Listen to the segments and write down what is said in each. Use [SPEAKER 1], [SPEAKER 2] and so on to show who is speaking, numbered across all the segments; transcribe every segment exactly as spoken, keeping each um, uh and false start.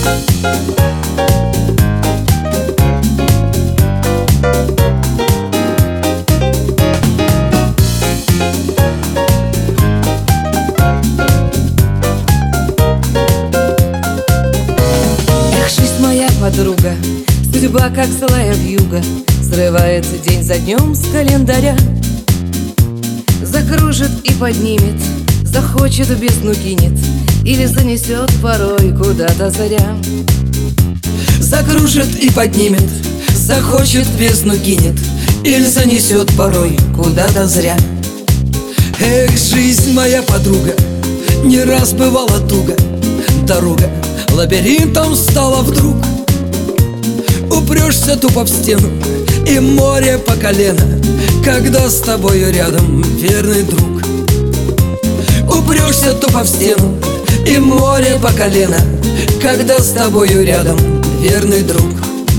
[SPEAKER 1] Подруга, судьба, как злая вьюга, срывается день за днем с календаря. Закружит и поднимет, захочет, в бездну кинет, или занесет порой куда-то заря.
[SPEAKER 2] Закружит и поднимет, захочет, в бездну кинет, или занесет порой куда-то зря. Эх, жизнь моя подруга, не раз бывала туго. Дорога лабиринтом стала вдруг. Упрешься тупо в стену, и море по колено, когда с тобою рядом верный друг. Упрешься тупо в стену, и море по колено, когда с тобою рядом верный друг.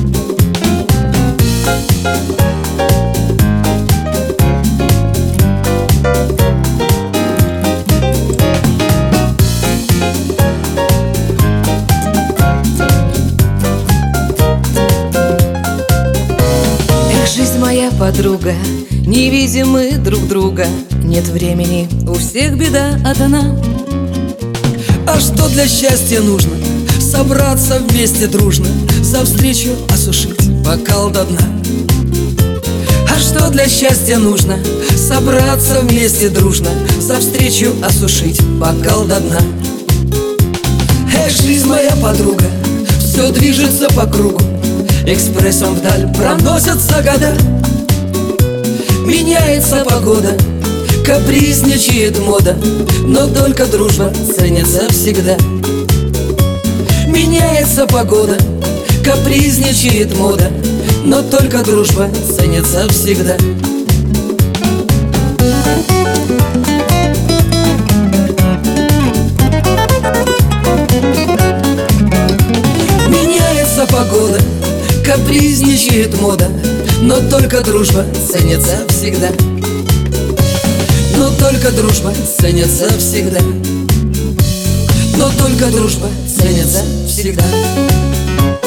[SPEAKER 1] Жизнь моя подруга, не видим мы друг друга, нет времени, у всех беда одна.
[SPEAKER 2] А что для счастья нужно? Собраться вместе дружно, за встречу осушить бокал до дна. А что для счастья нужно? Собраться вместе дружно, за встречу осушить бокал до дна. Эх, жизнь моя подруга, все движется по кругу, экспрессом вдаль проносятся года. Меняется погода, капризничает мода, но только дружба ценится всегда. Меняется погода, капризничает мода, но только дружба ценится всегда. Меняется погода, капризничает мода, но только дружба ценится всегда. Но только дружба ценится всегда. Но только дружба ценится всегда.